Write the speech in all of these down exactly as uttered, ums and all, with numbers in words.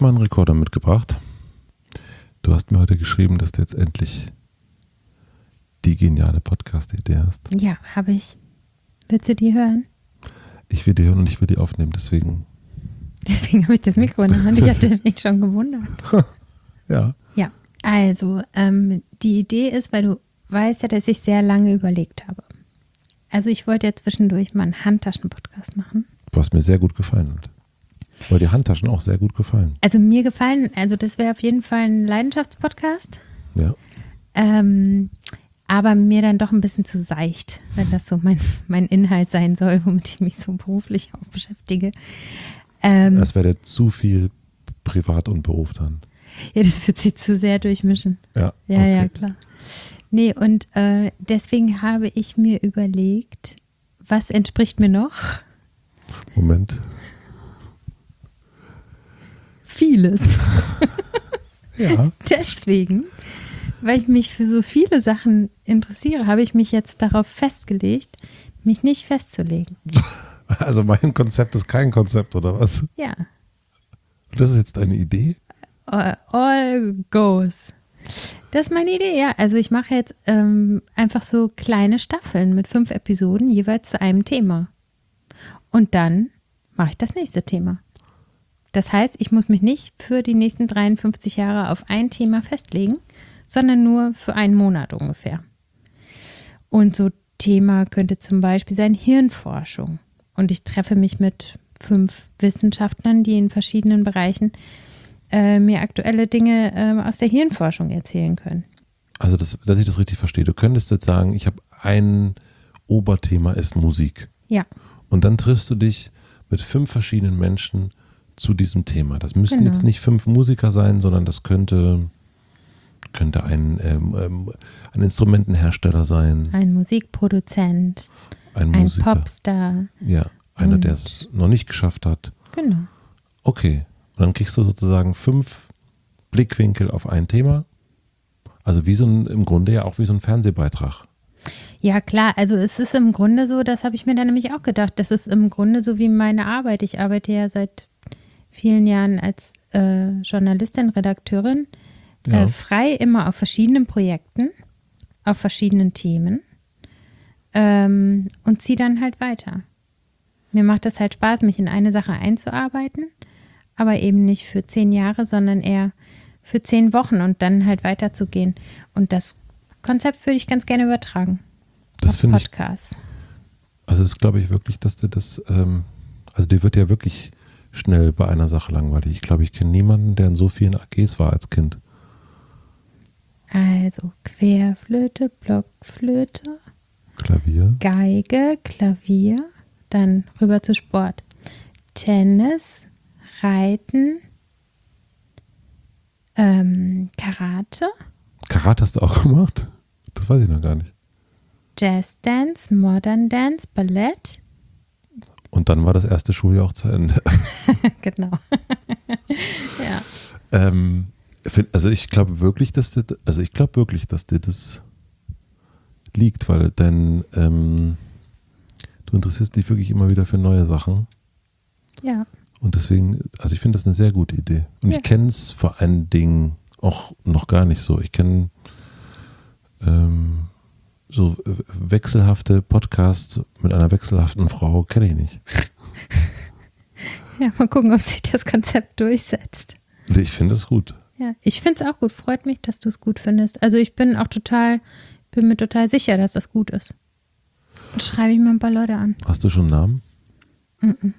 mal einen Rekorder mitgebracht. Du hast mir heute geschrieben, dass du jetzt endlich die geniale Podcast-Idee hast. Ja, habe ich. Willst du die hören? Ich will die hören und ich will die aufnehmen, deswegen. Deswegen habe ich das Mikro in der Hand. Ich hatte mich schon gewundert. Ja. Ja, also ähm, die Idee ist, weil du weißt ja, dass ich sehr lange überlegt habe. Also ich wollte ja zwischendurch mal einen Handtaschen-Podcast machen. Was mir sehr gut gefallen hat. Weil die Handtaschen auch sehr gut gefallen. Also mir gefallen, also das wäre auf jeden Fall ein Leidenschaftspodcast. Ja. Ähm, aber mir dann doch ein bisschen zu seicht, wenn das so mein, mein Inhalt sein soll, womit ich mich so beruflich auch beschäftige. Ähm, Das wäre zu viel Privat und Beruf dann. Ja, das wird sich zu sehr durchmischen. Ja, Ja, okay. ja, klar. Nee, und äh, deswegen habe ich mir überlegt, was entspricht mir noch? Moment. Vieles. Ja. Deswegen, weil ich mich für so viele Sachen interessiere, habe ich mich jetzt darauf festgelegt, mich nicht festzulegen. Also mein Konzept ist kein Konzept, oder was? Ja. Das ist jetzt deine Idee? All, all goes. Das ist meine Idee, ja. Also ich mache jetzt ähm, einfach so kleine Staffeln mit fünf Episoden jeweils zu einem Thema. Und dann mache ich das nächste Thema. Das heißt, ich muss mich nicht für die nächsten dreiundfünfzig Jahre auf ein Thema festlegen, sondern nur für einen Monat ungefähr. Und so Thema könnte zum Beispiel sein Hirnforschung. Und ich treffe mich mit fünf Wissenschaftlern, die in verschiedenen Bereichen äh, mir aktuelle Dinge äh, aus der Hirnforschung erzählen können. Also, das, dass ich das richtig verstehe. Du könntest jetzt sagen, ich habe ein Oberthema ist Musik. Ja. Und dann triffst du dich mit fünf verschiedenen Menschen zu diesem Thema. Das müssten Genau. jetzt nicht fünf Musiker sein, sondern das könnte, könnte ein, ähm, ähm, ein Instrumentenhersteller sein. Ein Musikproduzent, Ein ein Musiker. Popstar. Ja, einer, Und- der es noch nicht geschafft hat. Genau. Okay. Und dann kriegst du sozusagen fünf Blickwinkel auf ein Thema. Also wie so ein, im Grunde ja auch wie so ein Fernsehbeitrag. Ja, klar, also es ist im Grunde so, das habe ich mir dann nämlich auch gedacht, das ist im Grunde so wie meine Arbeit. Ich arbeite ja seit vielen Jahren als äh, Journalistin, Redakteurin, Ja. äh, frei immer auf verschiedenen Projekten, auf verschiedenen Themen ähm, und ziehe dann halt weiter. Mir macht es halt Spaß, mich in eine Sache einzuarbeiten, aber eben nicht für zehn Jahre, sondern eher für zehn Wochen und dann halt weiterzugehen. Und das Konzept würde ich ganz gerne übertragen. Das auf finde ich, Podcasts. also das glaube ich wirklich, dass dir das, ähm, also dir wird ja wirklich schnell bei einer Sache langweilig. Ich glaube, ich kenne niemanden, der in so vielen A Gs war als Kind. Also Querflöte, Blockflöte, Klavier. Geige, Klavier, dann rüber zu Sport. Tennis, Reiten, ähm, Karate, Karate hast du auch gemacht? Das weiß ich noch gar nicht. Jazz Dance, Modern Dance, Ballett. Und dann war das erste Schuljahr auch zu Ende. Genau. Ja. Ähm, find, also ich glaube wirklich, dass dir, also ich glaube wirklich, dass dir das liegt, weil dein, ähm, du interessierst dich wirklich immer wieder für neue Sachen. Ja. Und deswegen, also ich finde das eine sehr gute Idee. Und Ja. ich kenne es vor allen Dingen auch noch gar nicht so. Ich kenne ähm, so wechselhafte Podcasts mit einer wechselhaften Frau, kenne ich nicht. Ja, mal gucken, ob sich das Konzept durchsetzt. Und ich finde es gut. Ja, ich finde es auch gut. Freut mich, dass du es gut findest. Also ich bin auch total, bin mir total sicher, dass das gut ist. Und schreibe ich mal ein paar Leute an. Hast du schon einen Namen? Mm-mm.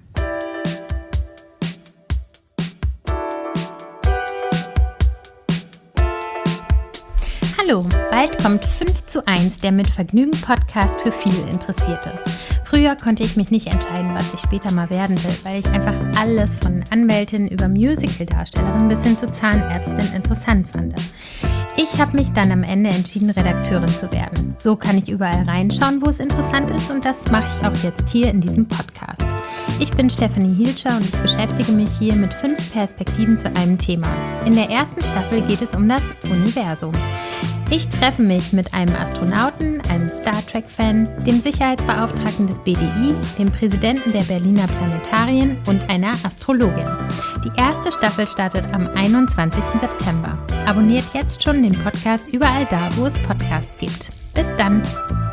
Hallo, bald kommt fünf zu eins, der mit Vergnügen Podcast für viele Interessierte. Früher konnte ich mich nicht entscheiden, was ich später mal werden will, weil ich einfach alles von Anwältin über Musical-Darstellerin bis hin zu Zahnärztin interessant fand. Ich habe mich dann am Ende entschieden, Redakteurin zu werden. So kann ich überall reinschauen, wo es interessant ist, und das mache ich auch jetzt hier in diesem Podcast. Ich bin Stefanie Hielscher und ich beschäftige mich hier mit fünf Perspektiven zu einem Thema. In der ersten Staffel geht es um das Universum. Ich treffe mich mit einem Astronauten, einem Star Trek-Fan, dem Sicherheitsbeauftragten des B D I, dem Präsidenten der Berliner Planetarien und einer Astrologin. Die erste Staffel startet am einundzwanzigsten September. Abonniert jetzt schon den Podcast überall da, wo es Podcasts gibt. Bis dann!